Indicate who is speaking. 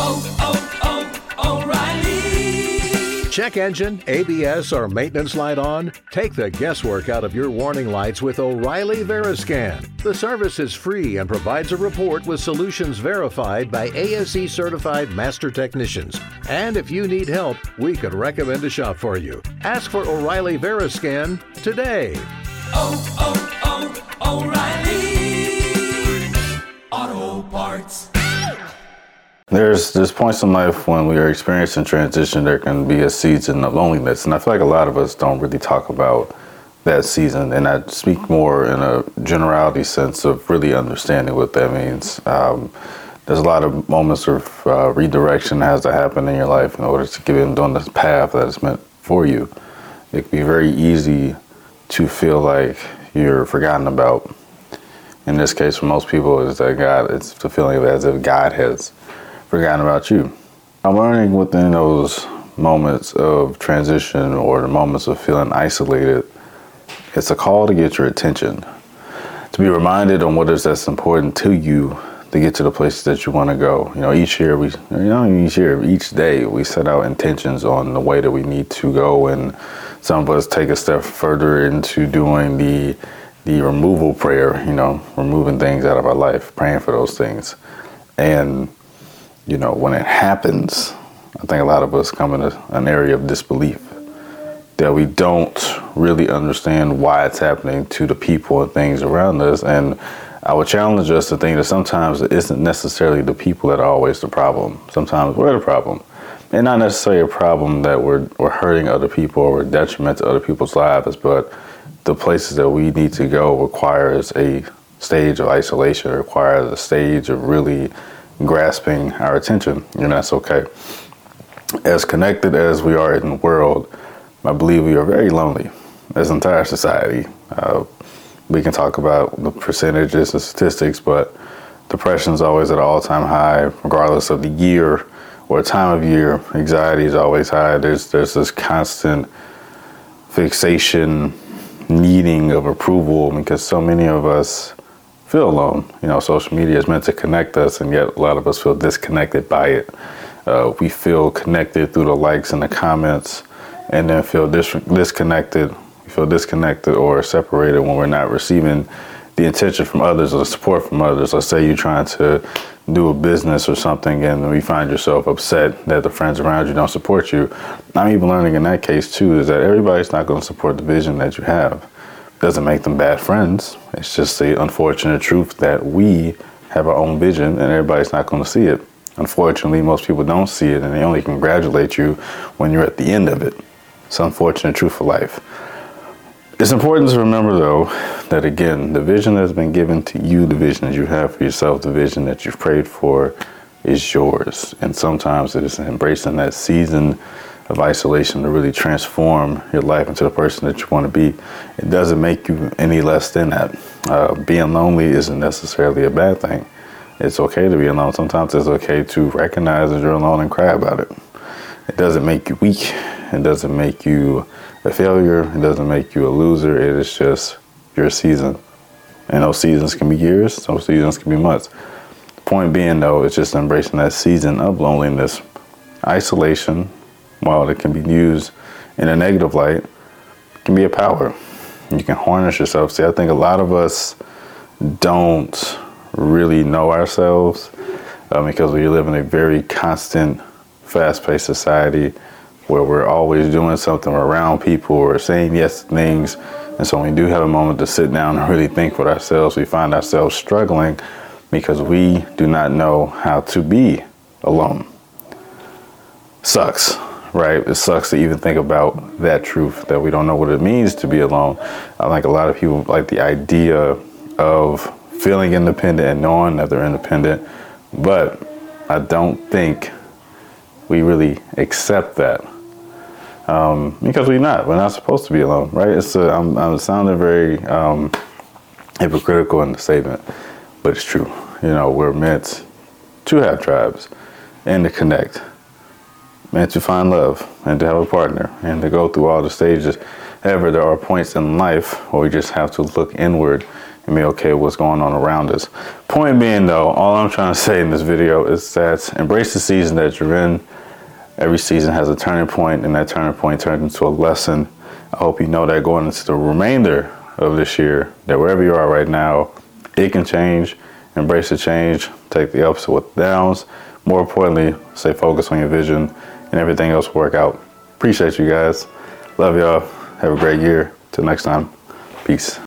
Speaker 1: O'Reilly.
Speaker 2: Check engine, ABS, or maintenance light on? Take the guesswork out of your warning lights with O'Reilly Veriscan. The service is free and provides a report with solutions verified by ASE certified master technicians. And if you need help, we could recommend a shop for you. Ask for O'Reilly Veriscan today.
Speaker 1: O'Reilly Auto Parts.
Speaker 3: There's points in life when we are experiencing transition, there can be a season of loneliness. And I feel like a lot of us don't really talk about that season. And I speak more in a generality sense of really understanding what that means. There's a lot of moments of redirection that has to happen in your life in order to get into on this path that is meant for you. It can be very easy to feel like you're forgotten about. In this case, for most people, it's the feeling of as if God has forgotten about you. I'm learning within those moments of transition or the moments of feeling isolated, it's a call to get your attention, to be reminded on what is that's important to you to get to the places that you want to go. Each day we set out intentions on the way that we need to go, and some of us take a step further into doing the removal prayer, removing things out of our life, praying for those things. And when it happens, I think a lot of us come in an area of disbelief that we don't really understand why it's happening to the people and things around us. And I would challenge us to think that sometimes it isn't necessarily the people that are always the problem. Sometimes we're the problem. And not necessarily a problem that we're hurting other people or we're detriment to other people's lives, but the places that we need to go requires a stage of isolation, requires a stage of really grasping our attention, and that's okay. As connected as we are in the world, I believe we are very lonely as an entire society. We can talk about the percentages and statistics, but depression is always at an all-time high, regardless of the year or time of year. Anxiety is always high. There's this constant fixation, needing of approval, because so many of us feel alone. Social media is meant to connect us, and yet a lot of us feel disconnected by it. We feel connected through the likes and the comments, and then feel disconnected. We feel disconnected or separated when we're not receiving the attention from others or the support from others. Let's say you're trying to do a business or something, and you find yourself upset that the friends around you don't support you. I'm even learning in that case too, is that everybody's not going to support the vision that you have. Doesn't make them bad friends. It's just the unfortunate truth that we have our own vision and everybody's not going to see it. Unfortunately, most people don't see it, and they only congratulate you when you're at the end of it. It's an unfortunate truth of life. It's important to remember, though, that again, the vision that's been given to you, the vision that you have for yourself, the vision that you've prayed for is yours. And sometimes it is embracing that season of isolation to really transform your life into the person that you want to be. It doesn't make you any less than that. Being lonely isn't necessarily a bad thing. It's okay to be alone. Sometimes it's okay to recognize that you're alone and cry about it. It doesn't make you weak. It doesn't make you a failure. It doesn't make you a loser. It is just your season. And those seasons can be years. Those seasons can be months. Point being, though, it's just embracing that season of loneliness. Isolation, while it can be used in a negative light, can be a power. You can harness yourself. See, I think a lot of us don't really know ourselves because we live in a very constant, fast-paced society where we're always doing something, we're around people, we're saying yes to things. And so when we do have a moment to sit down and really think with ourselves, we find ourselves struggling because we do not know how to be alone. Sucks. Right? It sucks to even think about that truth, that we don't know what it means to be alone. I think a lot of people like the idea of feeling independent and knowing that they're independent, but I don't think we really accept that because we're not supposed to be alone, right? I'm sounding very hypocritical in the statement, but it's true. We're meant to have tribes and to connect, and to find love, and to have a partner, and to go through all the stages. However, there are points in life where we just have to look inward and be okay with what's going on around us. Point being though, all I'm trying to say in this video is that embrace the season that you're in. Every season has a turning point, and that turning point turns into a lesson. I hope you know that going into the remainder of this year, that wherever you are right now, it can change. Embrace the change, take the ups with the downs. More importantly, stay focused on your vision, and everything else will work out. Appreciate you guys. Love y'all. Have a great year. Till next time. Peace.